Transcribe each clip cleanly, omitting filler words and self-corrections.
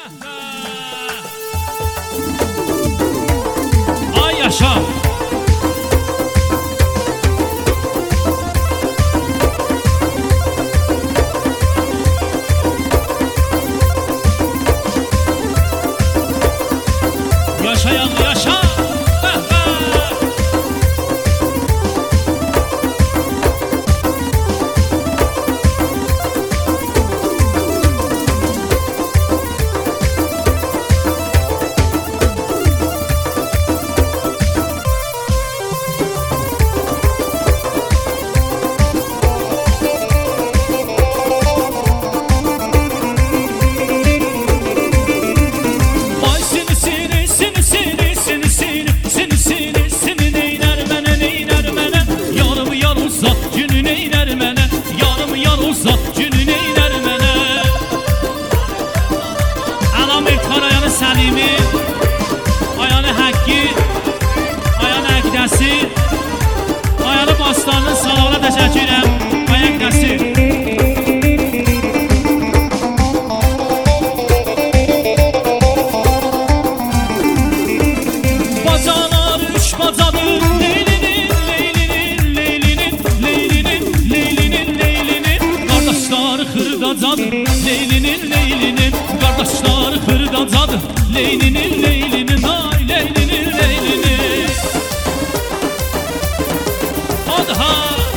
Ay yaşa. Yaşayan yaşa. Səlimi, ayağını həqqi, ayağını əqdəsi, ayağını bastanın sağlığına təşəkkür edirəm, ayaq əqdəsi. Bacalar üç bacadır, leylinin, leylinin, leylinin, leylinin, leylinin, leylinin, qardaşlar xırdacadır, leylinin, leylinin, qardaşlar xırdacadır. Leylinin, leylinin, ay leylinin, leylinin. Hadi ha.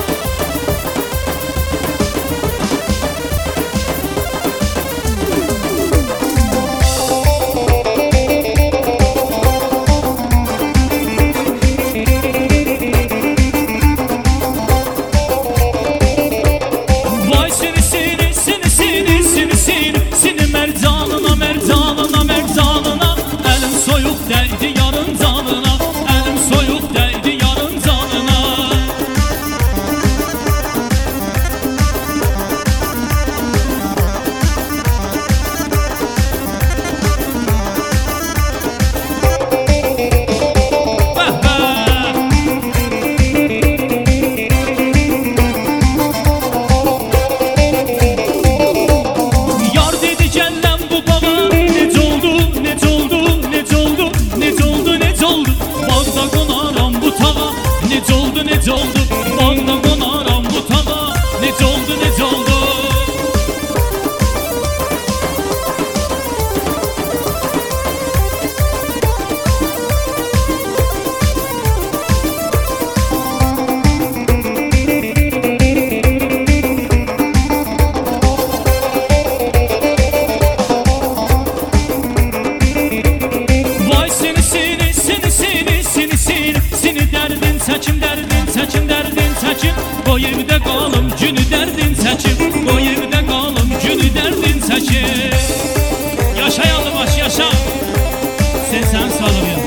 Vay seni, seni, seni, seni, seni, seni, seni mercanına, mercanına, mercanına. Elim soyuq dəydi yarın canına, elim soyuq dəydi yarın canına. Yar dedi gəlləm bu bağa, necə oldu, necə oldu, necə oldu, necə oldu, necə oldu. Bağda qonaram bu tağa, necə oldu, necə oldu. Bağda qonaram bu tağa, necə oldu, necə oldu. Vay seni, seni, seni, seni, seni, seni, seni dərdin çəkim, dərdin çəkim, dərdin çəkim. Qoy evdə qalım, günü dərdin çəkim, qoy evdə qalım, günü dərdin çəkim. Yaşa yalıbaş, yaşa. Sən sağlam ya.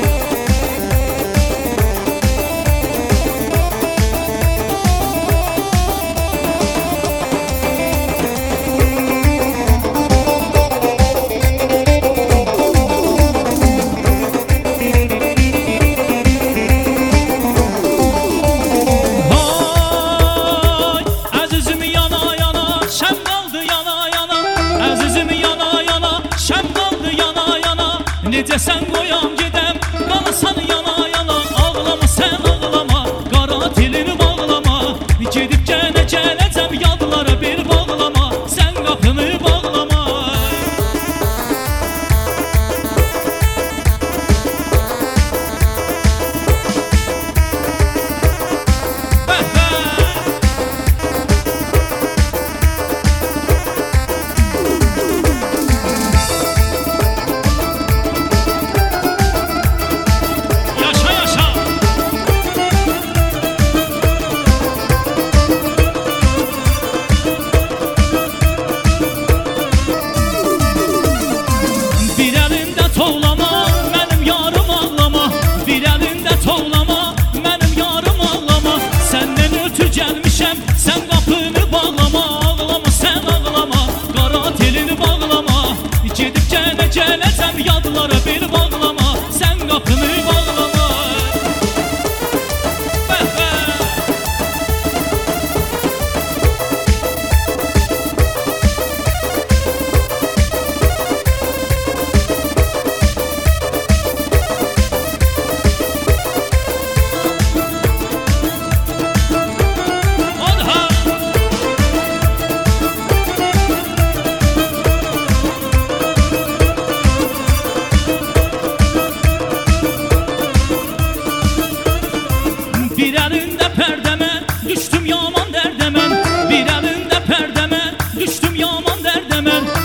Necə sən qoyam gedəm, qalasan yana yana. Ağlama sən ağlama, qara dilini bağlama. Gedib gələcəm yadlara bir bağlama, sən qapını bağlama.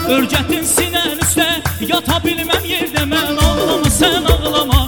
Örgətin sinən üstə yata bilməm yerdə mən. Ağlama sən ağlama,